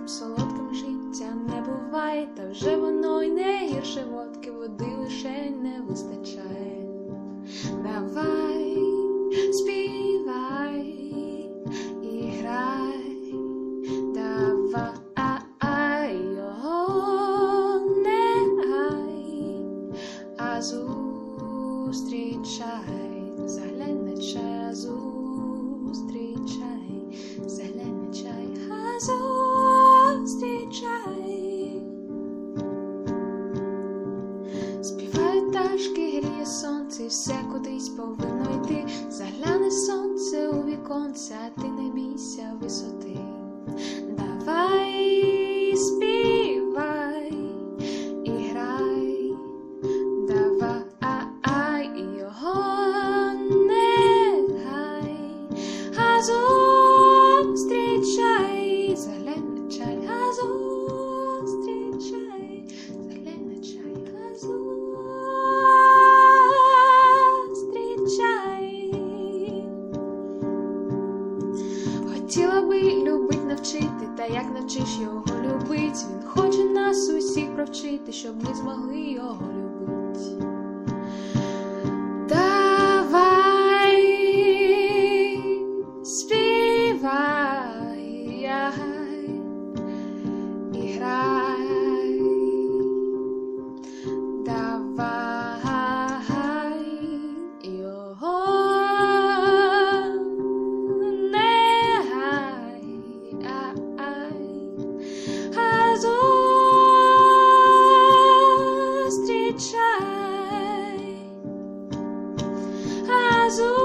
таким солодким життя не буває, та вже воно й не гірше водки, води лише не вистачає. Давай, співай і грай, давай, його не гай, а зустрічай, заглянь на чай, а зустрічай, заглянь на чай, а зустрічай. Співають пташки, гріє сонце, і все кудись повинно йти. Загляне сонце у віконце, а ти не бійся висоти. Давай, співай і грай, давай, його не гай, а зустрічай, заглянь на чай, а зустрічай, заглянь на чай, а зустрічай. Хотіла би любить навчити, та як навчиш його любить? Він хоче нас усіх провчити, щоб ми змогли його любить. Давай, співай і грай, давай, його не гай, а зустрічай, а зустрічай.